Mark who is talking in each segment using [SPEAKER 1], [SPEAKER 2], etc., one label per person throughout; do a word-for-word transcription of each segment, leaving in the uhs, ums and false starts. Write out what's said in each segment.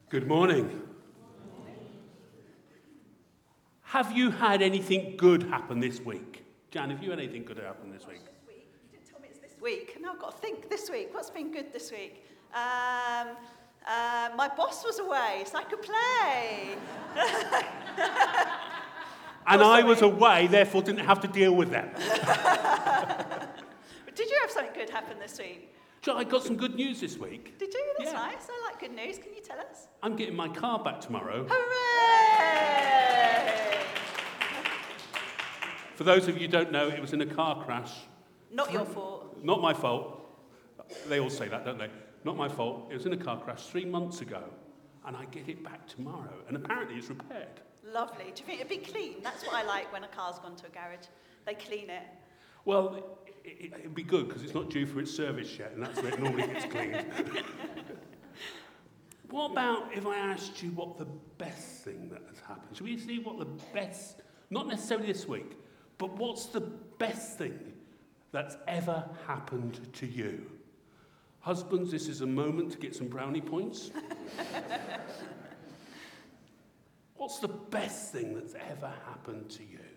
[SPEAKER 1] Good morning. Have you had anything good happen this week? Jan, have you had anything good happen this week?
[SPEAKER 2] This week? You didn't tell me it's this week. Now I've got to think this week. What's been good this week? Um, uh, my boss was away, so I could play.
[SPEAKER 1] And I was away, therefore didn't have to deal with them.
[SPEAKER 2] But did you have something good happen this week?
[SPEAKER 1] John, I got some good news this week.
[SPEAKER 2] Did you? That's
[SPEAKER 1] Yeah.
[SPEAKER 2] nice. I like good news. Can you tell us?
[SPEAKER 1] I'm getting my car back tomorrow.
[SPEAKER 2] Hooray!
[SPEAKER 1] For those of you who don't know, it was in a car crash.
[SPEAKER 2] Not your fault.
[SPEAKER 1] Not my fault. They all say that, don't they? Not my fault. It was in a car crash three months ago, and I get it back tomorrow, and apparently it's repaired.
[SPEAKER 2] Lovely. Do you think it'd be clean? That's what I like when a car's gone to a garage. They clean it.
[SPEAKER 1] Well, it, it, it'd be good because it's not due for its service yet, and that's where it normally gets cleaned. What about if I asked you what the best thing that has happened? Should we see what the best, not necessarily this week, but what's the best thing that's ever happened to you? Husbands, this is a moment to get some brownie points. What's the best thing that's ever happened to you?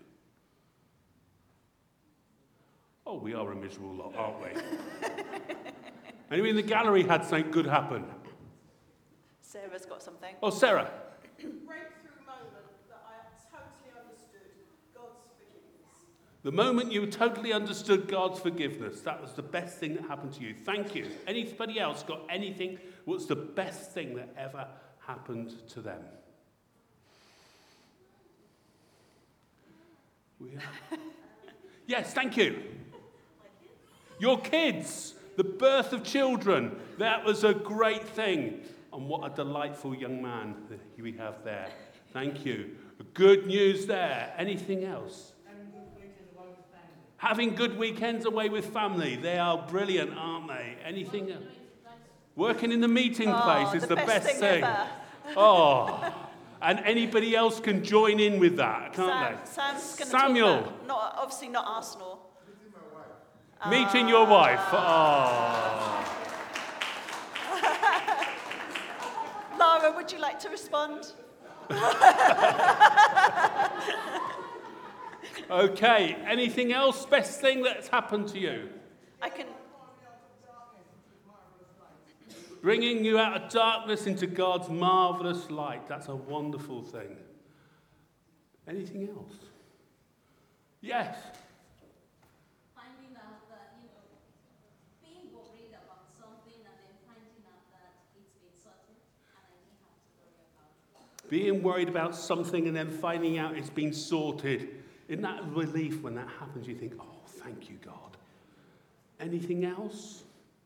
[SPEAKER 1] Oh, we are a miserable lot, aren't we? Anybody in the gallery had something good happen?
[SPEAKER 2] Sarah's got something.
[SPEAKER 1] Oh, Sarah.
[SPEAKER 3] Breakthrough moment that I totally understood God's forgiveness.
[SPEAKER 1] The moment you totally understood God's forgiveness, that was the best thing that happened to you. Thank you. Anybody else got anything? What's the best thing that ever happened to them? We are. Yes, thank you. Your kids, the birth of children, that was a great thing. And what a delightful young man that we have there. Thank you. Good news there. Anything else? Having good weekends away with family. They are brilliant, aren't they? Anything else? Working in the meeting
[SPEAKER 2] Oh,
[SPEAKER 1] place is
[SPEAKER 2] the
[SPEAKER 1] the,
[SPEAKER 2] best
[SPEAKER 1] best
[SPEAKER 2] thing
[SPEAKER 1] thing.
[SPEAKER 2] ever.
[SPEAKER 1] Oh. And anybody else can join in with that, can't
[SPEAKER 2] Sam,
[SPEAKER 1] they?
[SPEAKER 2] Sam's going to
[SPEAKER 1] Samuel.
[SPEAKER 2] talk about, not, obviously not Arsenal.
[SPEAKER 1] Meeting your wife. Oh.
[SPEAKER 2] Lara, would you like to respond?
[SPEAKER 1] Okay, anything else? Best thing that's happened to you?
[SPEAKER 2] I can.
[SPEAKER 1] Bringing you out of darkness into God's marvellous light. That's a wonderful thing. Anything else? Yes.
[SPEAKER 4] Finding out that, you know, being worried about something and then finding out that it's been sorted and I didn't have to worry about it.
[SPEAKER 1] Being worried about something and then finding out it's been sorted. Isn't that a relief when that happens? You think, oh, thank you, God. Anything else?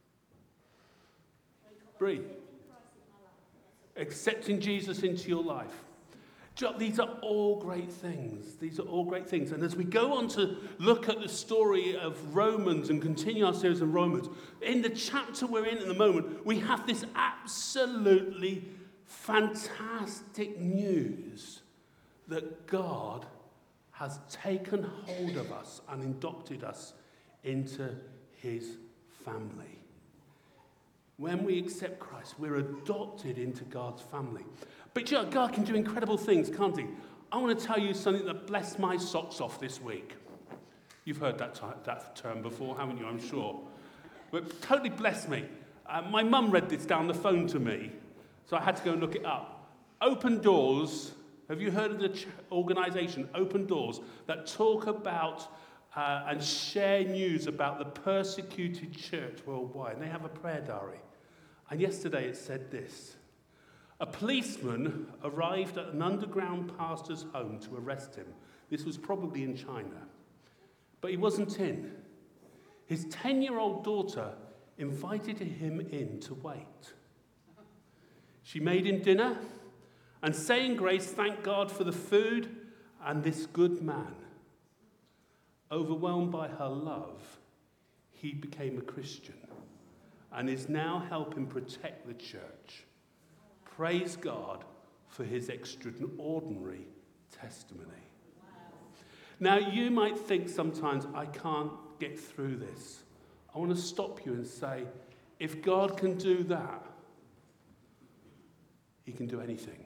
[SPEAKER 1] Bree. Accepting Jesus into your life. These are all great things. These are all great things. And as we go on to look at the story of Romans and continue our series on Romans, in the chapter we're in at the moment, we have this absolutely fantastic news that God has taken hold of us and adopted us into his family. When we accept Christ, we're adopted into God's family. But you know, God can do incredible things, can't he? I want to tell you something that blessed my socks off this week. You've heard that, ty- that term before, haven't you? I'm sure. But totally blessed me. Uh, my mum read this down the phone to me, so I had to go and look it up. Open Doors. Have you heard of the ch- organisation, Open Doors, that talk about uh, and share news about the persecuted church worldwide? And they have a prayer diary. And yesterday it said this. A policeman arrived at an underground pastor's home to arrest him. This was probably in China. But he wasn't in. His ten-year-old daughter invited him in to wait. She made him dinner and, saying grace, thanked God for the food and this good man. Overwhelmed by her love, he became a Christian and is now helping protect the church. Praise God for his extraordinary testimony. Wow. Now, you might think sometimes, I can't get through this. I want to stop you and say, if God can do that, he can do anything.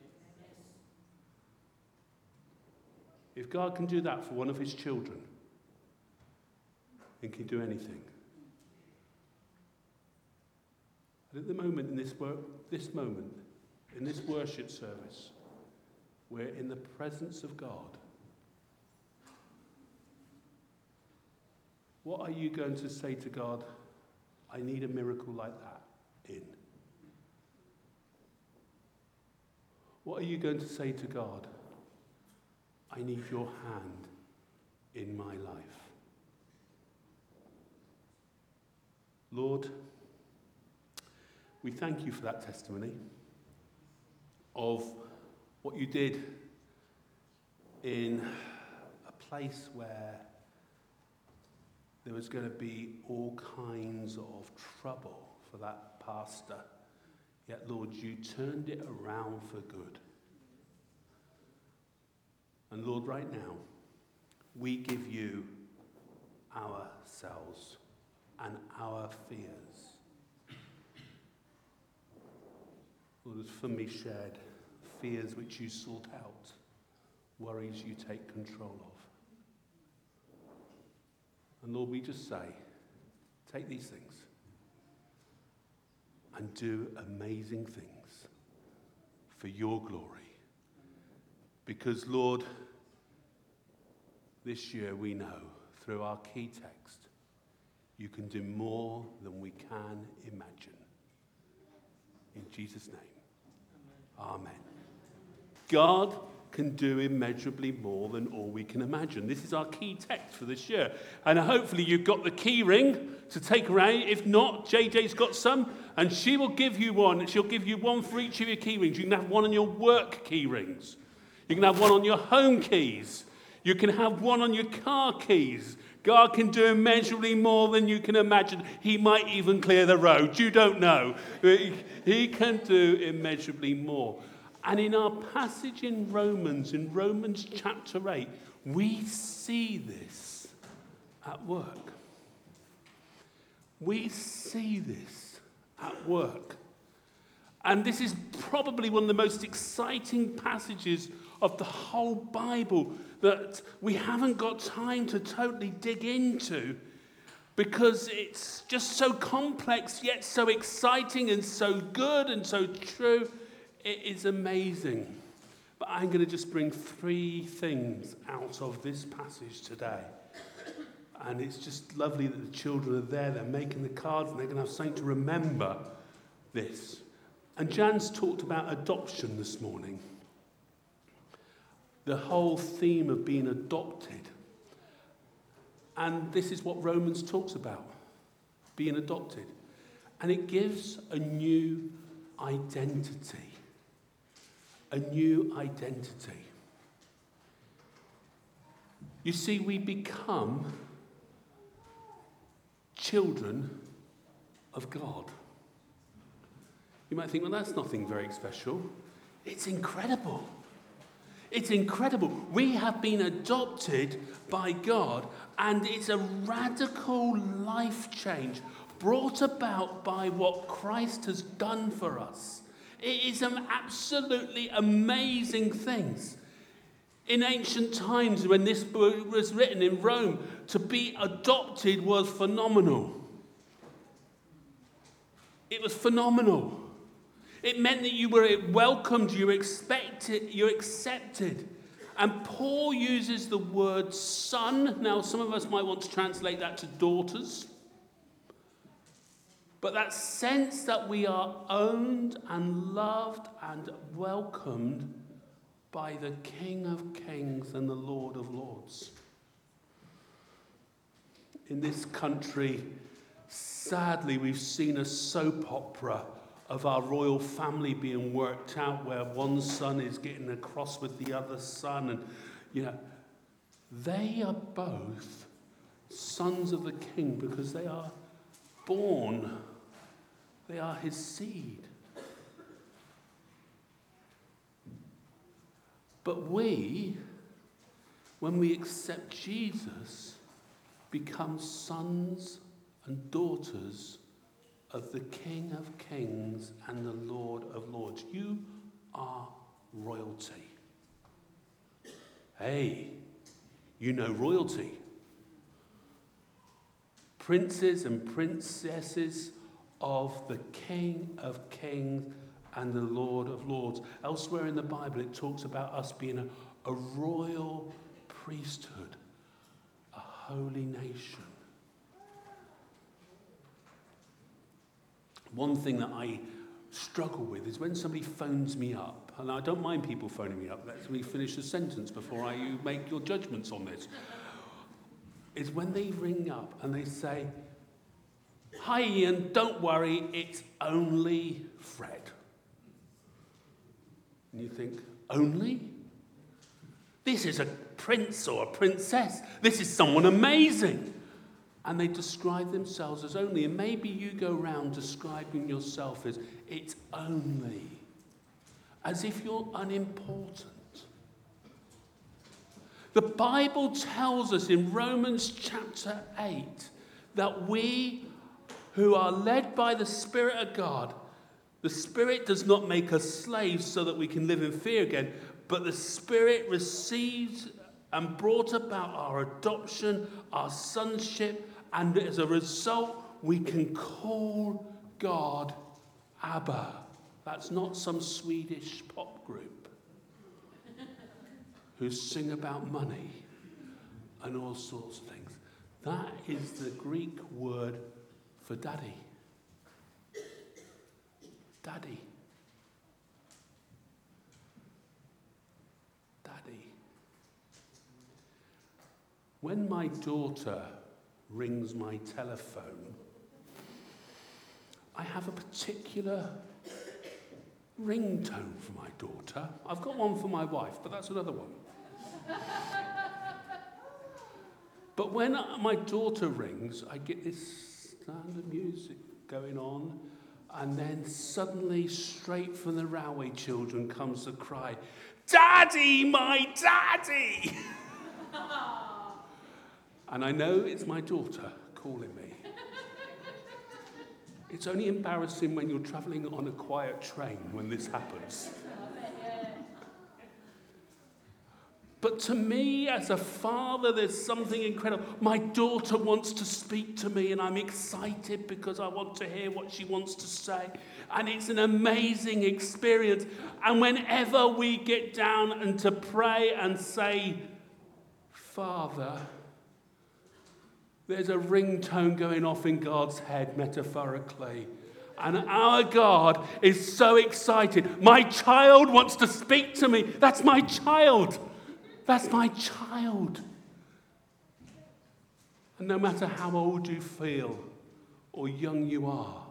[SPEAKER 1] If God can do that for one of his children, then he can do anything. And at the moment, in this, wor- this moment, in this worship service, we're in the presence of God. What are you going to say to God, I need a miracle like that in? What are you going to say to God, I need your hand in my life? Lord, we thank you for that testimony of what you did in a place where there was going to be all kinds of trouble for that pastor. Yet, Lord, you turned it around for good. And Lord, right now, we give you ourselves and our fears. Lord, as for me shared, fears which you sort out, worries you take control of. And Lord, we just say, take these things and do amazing things for your glory. Because, Lord, this year we know through our key text, you can do more than we can imagine. In Jesus' name, amen. God can do immeasurably more than all we can imagine. This is our key text for this year. And hopefully you've got the key ring to take around. If not, J J's got some, and she will give you one. She'll give you one for each of your key rings. You can have one on your work key rings. You can have one on your home keys. You can have one on your car keys. God can do immeasurably more than you can imagine. He might even clear the road. You don't know. He can do immeasurably more. And in our passage in Romans, in Romans chapter eight, we see this at work. We see this at work. And this is probably one of the most exciting passages of the whole Bible that we haven't got time to totally dig into because it's just so complex yet so exciting and so good and so true. It is amazing. But I'm going to just bring three things out of this passage today. And it's just lovely that the children are there. They're making the cards and they're going to have something to remember this. And Jan's talked about adoption this morning. The whole theme of being adopted. And this is what Romans talks about. Being adopted. And it gives a new identity. A new identity. You see, we become children of God. You might think, well, that's nothing very special. It's incredible. It's incredible. We have been adopted by God, and it's a radical life change brought about by what Christ has done for us. It is an absolutely amazing thing. In ancient times, when this book was written in Rome, to be adopted was phenomenal. It was phenomenal. It meant that you were welcomed, you were expected, you were accepted. And Paul uses the word son. Now, some of us might want to translate that to daughters. But that sense that we are owned and loved and welcomed by the King of Kings and the Lord of Lords. In this country, sadly, we've seen a soap opera of our royal family being worked out where one son is getting across with the other son. And, you know, they are both sons of the King because they are born. They are his seed. But we, when we accept Jesus, become sons and daughters of the King of Kings and the Lord of Lords. You are royalty. Hey, you know royalty. Princes and princesses of the King of Kings and the Lord of Lords. Elsewhere in the Bible, it talks about us being a, a royal priesthood, a holy nation. One thing that I struggle with is when somebody phones me up, and I don't mind people phoning me up, let me finish the sentence before I, you make your judgments on this, is when they ring up and they say, "Hi Ian, don't worry, it's only Fred." And you think, only? This is a prince or a princess. This is someone amazing. And they describe themselves as only. And maybe you go around describing yourself as it's only. As if you're unimportant. The Bible tells us in Romans chapter eight that we who are led by the Spirit of God, the Spirit does not make us slaves so that we can live in fear again, but the Spirit receives and brought about our adoption, our sonship, and as a result, we can call God Abba. That's not some Swedish pop group who sing about money and all sorts of things. That is the Greek word for daddy. Daddy. Daddy. When my daughter rings my telephone, I have a particular ringtone for my daughter. I've got one for my wife, but that's another one. But when my daughter rings, I get this sound of music going on, and then suddenly, straight from the Railway Children comes the cry, "Daddy, my daddy!" And I know it's my daughter calling me. It's only embarrassing when you're travelling on a quiet train when this happens. But to me, as a father, there's something incredible. My daughter wants to speak to me, and I'm excited because I want to hear what she wants to say. And it's an amazing experience. And whenever we get down and to pray and say, "Father," there's a ringtone going off in God's head, metaphorically. And our God is so excited. My child wants to speak to me. That's my child. That's my child. And no matter how old you feel or young you are,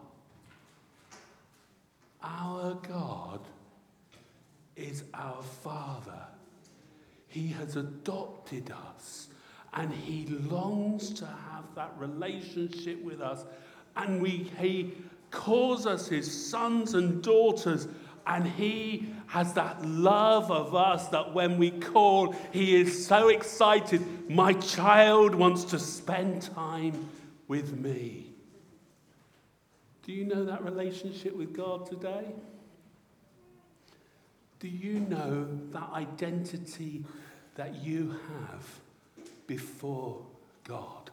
[SPEAKER 1] our God is our Father. He has adopted us, and He longs to have that relationship with us. And we, He calls us His sons and daughters, and He has that love of us that when we call, He is so excited. My child wants to spend time with me. Do you know that relationship with God today? Do you know that identity that you have before God?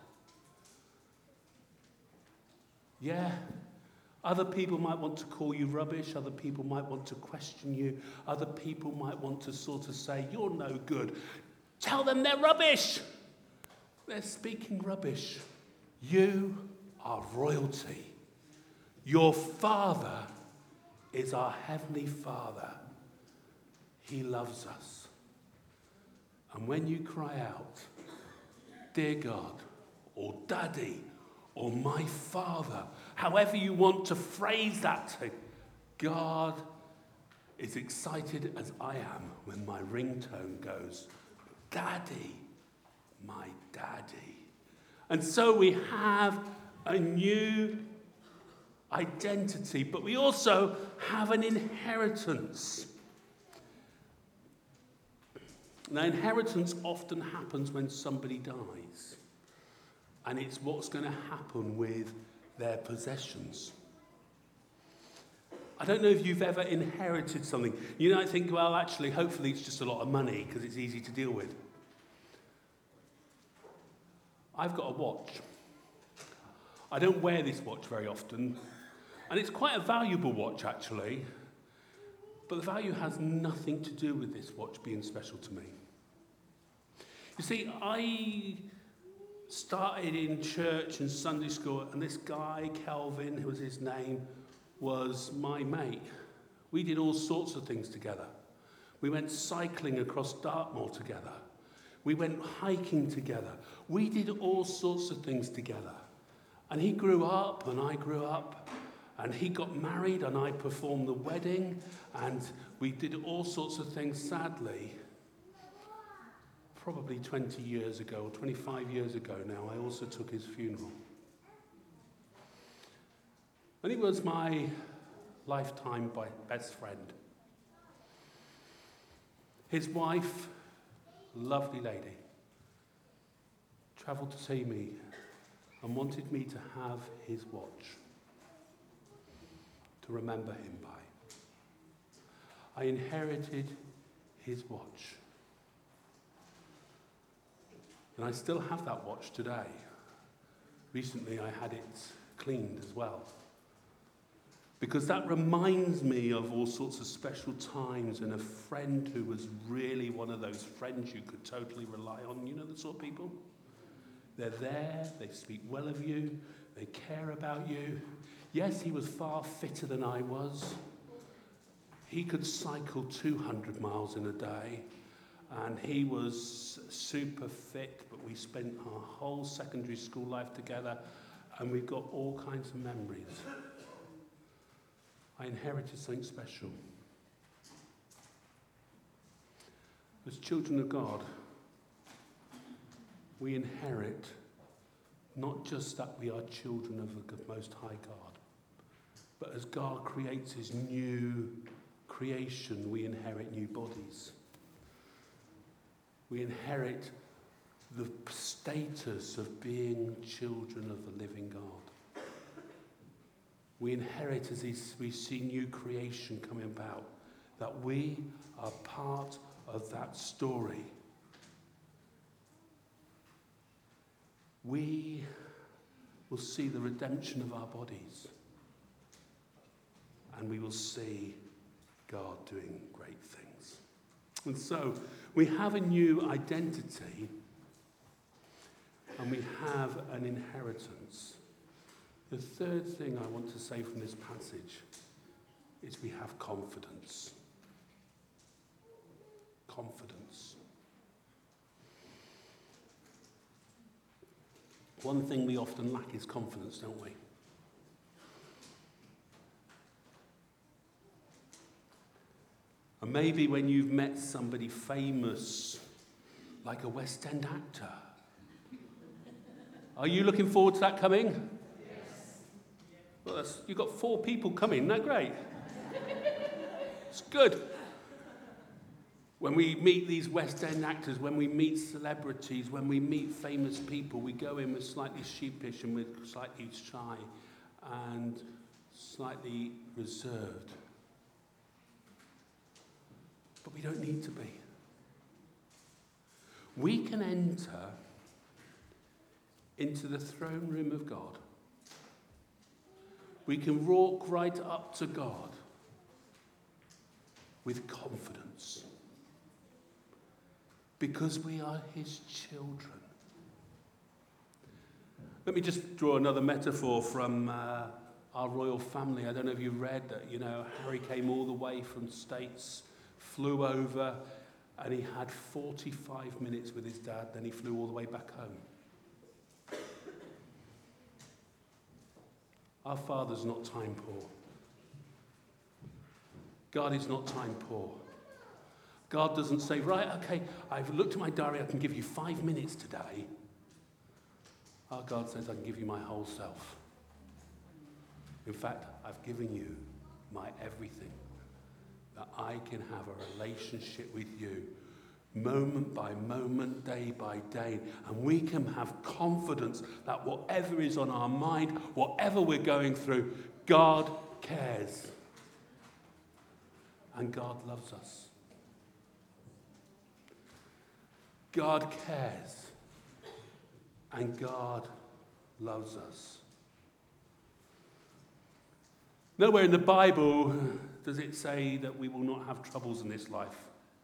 [SPEAKER 1] Yeah. Other people might want to call you rubbish. Other people might want to question you. Other people might want to sort of say, "You're no good." Tell them they're rubbish. They're speaking rubbish. You are royalty. Your Father is our Heavenly Father. He loves us. And when you cry out, "Dear God," or "Daddy," or "My Father," however you want to phrase that to God, is excited as I am when my ringtone goes, "Daddy, my daddy." And so we have a new identity, but we also have an inheritance. Now, inheritance often happens when somebody dies, and it's what's going to happen with their possessions. I don't know if you've ever inherited something. You know, I think, well, actually, hopefully it's just a lot of money because it's easy to deal with. I've got a watch. I don't wear this watch very often, and it's quite a valuable watch, actually, but the value has nothing to do with this watch being special to me. You see, I started in church and Sunday school, and this guy, Kelvin, who was his name, was my mate. We did all sorts of things together. We went cycling across Dartmoor together. We went hiking together. We did all sorts of things together. And he grew up, and I grew up, and he got married, and I performed the wedding, and we did all sorts of things. Sadly, probably twenty years ago, or twenty-five years ago now, I also took his funeral. And he was my lifetime best friend. His wife, lovely lady, travelled to see me and wanted me to have his watch to remember him by. I inherited his watch. And I still have that watch today. Recently I had it cleaned as well. Because that reminds me of all sorts of special times and a friend who was really one of those friends you could totally rely on. You know the sort of people? They're there, they speak well of you, they care about you. Yes, he was far fitter than I was. He could cycle two hundred miles in a day, and he was super fit, but we spent our whole secondary school life together, and we've got all kinds of memories. I inherited something special. As children of God, we inherit not just that we are children of the Most High God, but as God creates his new creation, we inherit new bodies. We inherit the status of being children of the living God. We inherit as we see new creation coming about, that we are part of that story. We will see the redemption of our bodies, and we will see God doing great things. And so we have a new identity, and we have an inheritance. The third thing I want to say from this passage is we have confidence. Confidence. One thing we often lack is confidence, don't we? And maybe when you've met somebody famous, like a West End actor, are you looking forward to that coming? Well, that's, you've got four people coming, isn't that great? It's good. When we meet these West End actors, when we meet celebrities, when we meet famous people, we go in with slightly sheepish and with slightly shy and slightly reserved. But we don't need to be. We can enter into the throne room of God. We can walk right up to God with confidence because we are his children. Let me just draw another metaphor from uh, our royal family. I don't know if you read that, you know, Harry came all the way from States, flew over, and he had forty-five minutes with his dad, then he flew all the way back home. Our Father's not time poor. God is not time poor. God doesn't say, right, okay, I've looked at my diary, I can give you five minutes today. Our God says, I can give you my whole self. In fact, I've given you my everything, that I can have a relationship with you moment by moment, day by day, and we can have confidence that whatever is on our mind, whatever we're going through, God cares. and God loves us. God cares, and God loves us. Nowhere in the Bible does it say that we will not have troubles in this life.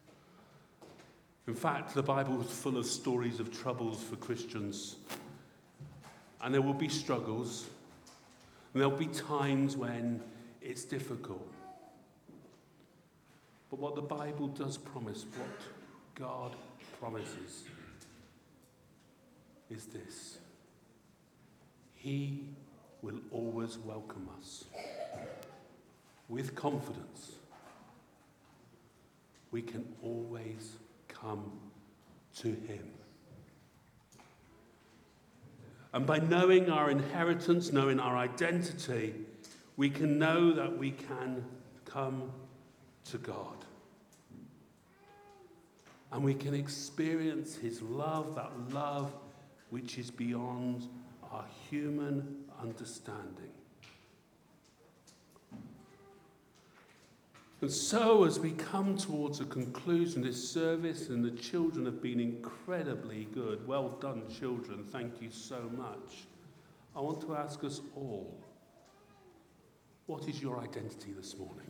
[SPEAKER 1] In fact, the Bible is full of stories of troubles for Christians. And there will be struggles, and there'll be times when it's difficult. But what the Bible does promise, what God promises, is this: He will always welcome us with confidence. We can always come to him. And by knowing our inheritance, knowing our identity, we can know that we can come to God. And we can experience his love, that love which is beyond our human understanding. And so, as we come towards a conclusion of this service, and the children have been incredibly good, well done, children, thank you so much. I want to ask us all, what is your identity this morning?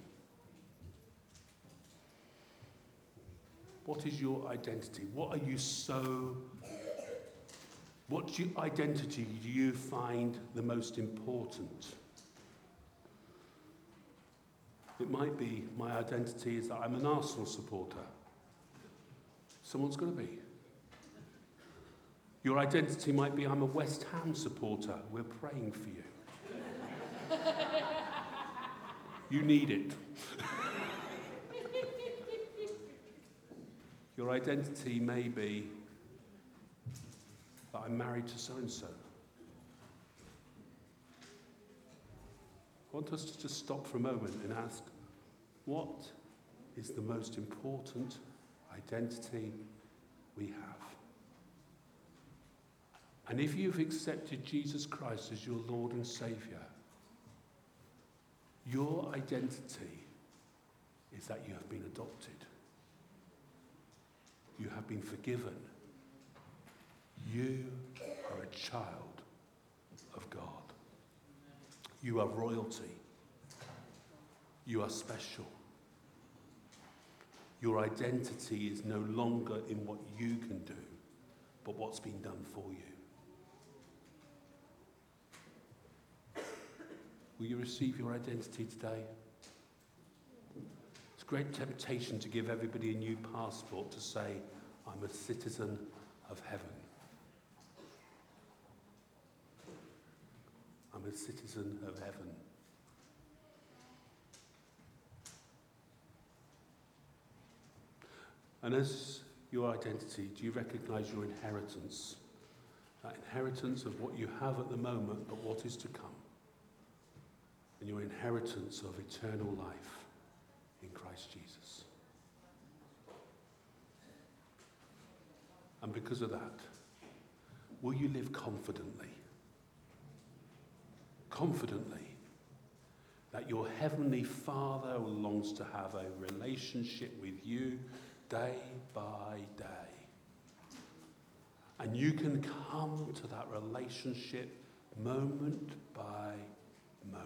[SPEAKER 1] What is your identity? What are you so, what do you, identity do you find the most important? It might be my identity is that I'm an Arsenal supporter. Someone's got to be. Your identity might be I'm a West Ham supporter. We're praying for you. You need it. Your identity may be that I'm married to so-and-so. I want us to just stop for a moment and ask, what is the most important identity we have? And if you've accepted Jesus Christ as your Lord and Saviour, your identity is that you have been adopted. You have been forgiven. You are a child of God. You are royalty. You are special. Your identity is no longer in what you can do, but what's been done for you. Will you receive your identity today? It's a great temptation to give everybody a new passport to say, I'm a citizen of heaven. I'm a citizen of heaven. And as your identity, do you recognize your inheritance? That inheritance of what you have at the moment, but what is to come. And your inheritance of eternal life in Christ Jesus. And because of that, will you live confidently? Confidently that your heavenly Father longs to have a relationship with you day by day. And you can come to that relationship moment by moment.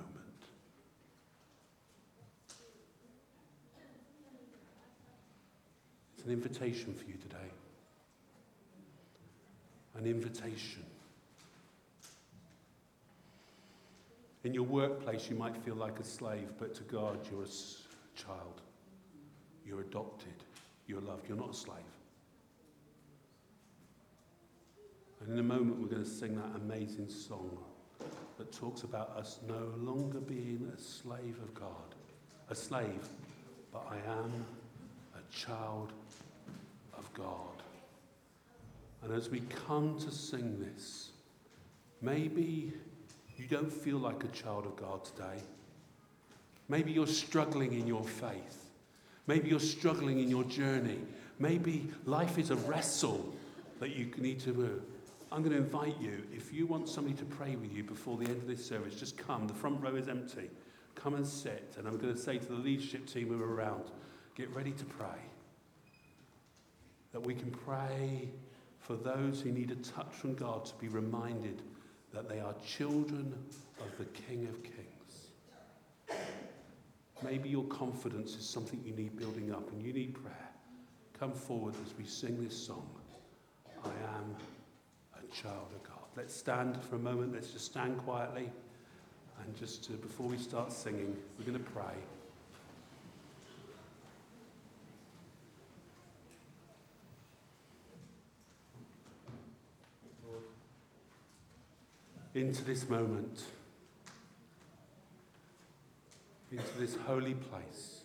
[SPEAKER 1] It's an invitation for you today. An invitation. In your workplace, you might feel like a slave, but to God, you're a s- child. You're adopted. You're loved. You're not a slave. And in a moment, we're going to sing that amazing song that talks about us no longer being a slave of God. A slave, but I am a child of God. And as we come to sing this, maybe you don't feel like a child of God today. Maybe you're struggling in your faith. Maybe you're struggling in your journey. Maybe life is a wrestle that you need to move. I'm going to invite you, if you want somebody to pray with you before the end of this service, just come. The front row is empty. come and sit. And I'm going to say to the leadership team who are around, get ready to pray. That we can pray for those who need a touch from God to be reminded that they are children of the King of Kings. Maybe your confidence is something you need building up and you need prayer. Come forward as we sing this song, I am a child of God. Let's stand for a moment. Let's just stand quietly. And just to, before we start singing, we're going to pray. Into this moment, into this holy place,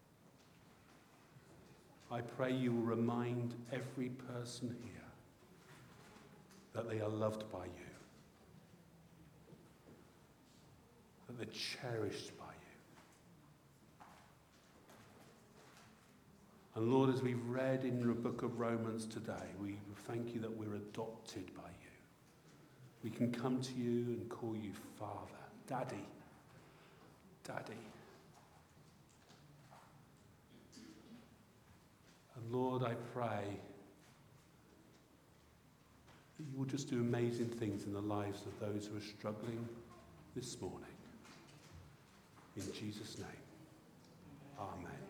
[SPEAKER 1] I pray you will remind every person here that they are loved by you, that they're cherished by you. And Lord, as we've read in the book of Romans today, we thank you that we're adopted by you. We can come to you and call you Father, Daddy, Daddy. And Lord, I pray that you will just do amazing things in the lives of those who are struggling this morning. In Jesus' name, amen.